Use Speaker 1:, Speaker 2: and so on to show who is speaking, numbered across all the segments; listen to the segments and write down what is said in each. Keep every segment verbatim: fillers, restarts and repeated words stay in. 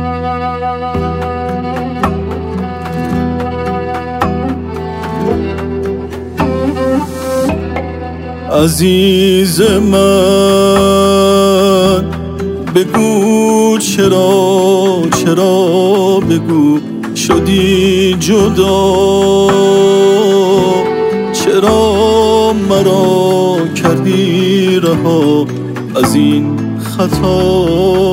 Speaker 1: عزیز من بگو چرا چرا بگو شدی جدا، چرا مرا کردی رها از این خطا،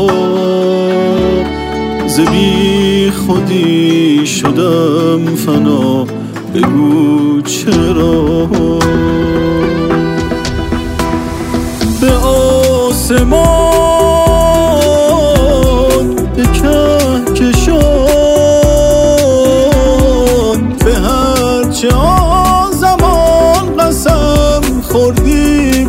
Speaker 1: ز بی خودی شدم فنا، بگو چرا. به آسمان به کهکشان، به هرچه آزمان قسم خوردی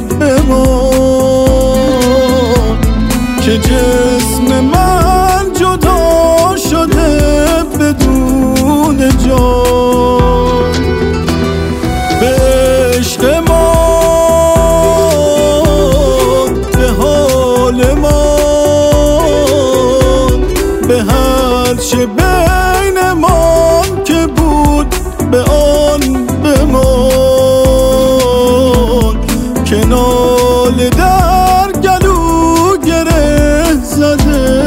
Speaker 1: بمان، که جسم من جدا شده بدون جان. به عشق ما به هر چه بینمان که بود به آن بمان، که ناله در گلو گره زده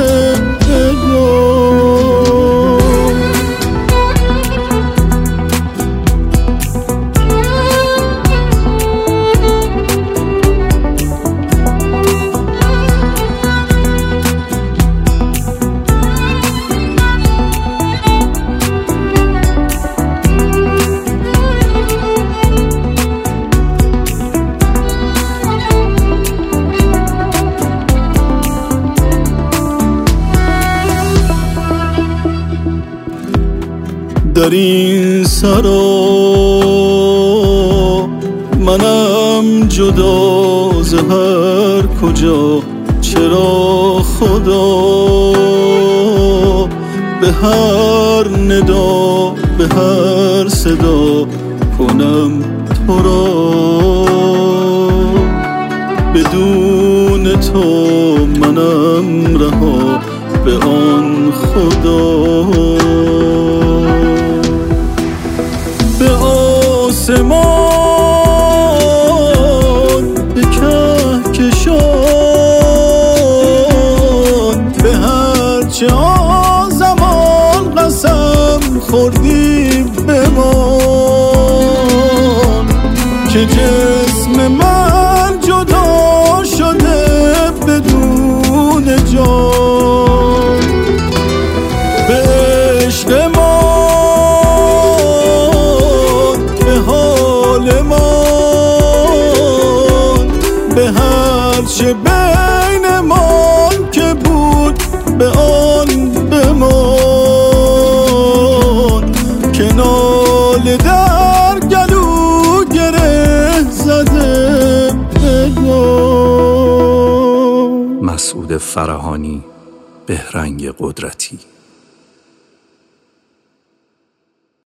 Speaker 1: در این سرا منم جدا ز هر کجا، چرا خدا به هر ندا به هر صدا کنم تو را، بدون تو منم رها به آن خدا. به آسمان به کهکشان، به هرچه آزمان قسم خوردی بمان، که جسم من جدا شده بدون جان. به عشق ما به هر چه بینمان که بود به آن بمان، که ناله در گلو گره زده بگو.
Speaker 2: مسعود فرهانی، بهرنگ قدرتی.